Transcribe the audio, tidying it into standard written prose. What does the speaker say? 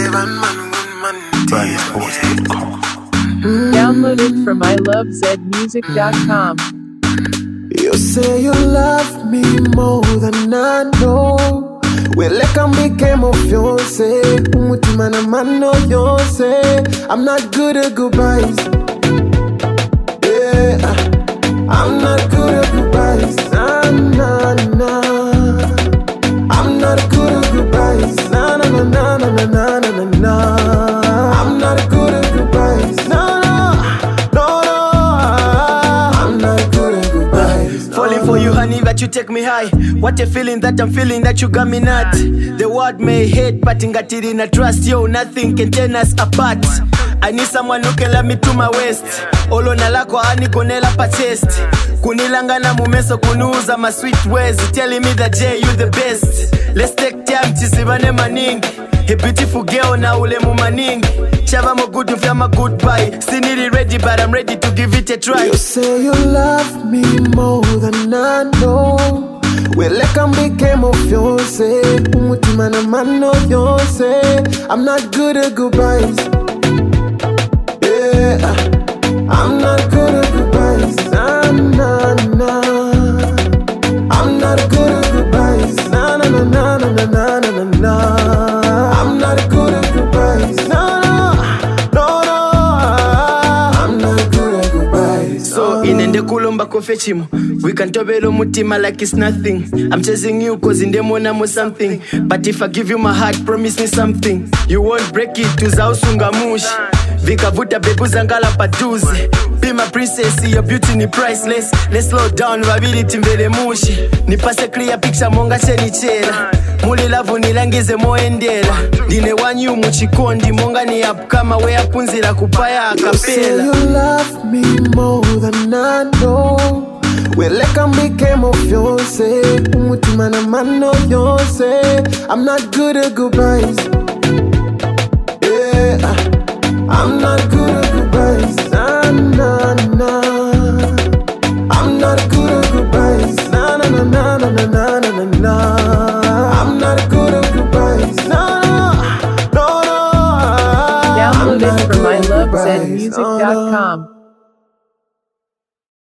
Download it from ilovezmusic.com. You say you love me more than I know. Well, I can become a fiance. Umutima na mano yose. I'm not good at goodbyes. Yeah, I'm not good at goodbyes. Nah, nah, nah. I'm not good at goodbyes. Nah, nah, nah, nah, nah, nah, nah, nah, nah. I'm not good at goodbyes. No, no, no, no. I'm not good at goodbyes. No. Falling for you, honey, but you take me high. What a feeling that I'm feeling that you got me not. The world may hate, but ingatiri na trust. Yo, nothing can turn us apart. I need someone who can love me to my waist. Olo nalako ani konela pa chest. Kunilanga na mumeso kunuza my sweet ways. Telling me that Jay, you the best. Let's take time chisibane maningi. A beautiful girl na ule mumaningi. Chava mo good mfya ma goodbye. Still need it ready but I'm ready to give it a try. You say you love me more than I know. Well, I can become a fiance. Umutima na mano yose. I'm not good at goodbyes. Yeah, I'm not good at goodbyes. Nah, nah, nah. I'm not good at goodbyes. Nah, nah, nah, nah, nah, nah, nah, nah, nah. I'm not good at goodbyes. No, no, no, no. I'm not good at goodbyes. So inende kulomba kofechimo. We can tobelo mutima like it's nothing. I'm chasing you cause in them mo something. But if I give you my heart, promise me something. You won't break it, tuzausunga mushi. Vikavuta bebu zangala paduzi. Be my princess, your beauty ni priceless. Let's slow down, wabili timbele mushi. Nipase clear picture monga cheni chela. Muli lavu nilangize moendela. Dine wanyu muchikondi monga ni up kama we apunzila kupaya akapela. You say you love me more than I know. Well, I can become a fiance. Umutima na mano yose. I'm not good at goodbyes. Yeah, I'm not good at goodbyes. Nah, nah, nah. I'm not good at goodbyes. Nah, nah, nah, nah, nah, nah, nah, nah, nah. I'm not good at goodbyes. No, no, no, no. Download it from ilovezmusic.com.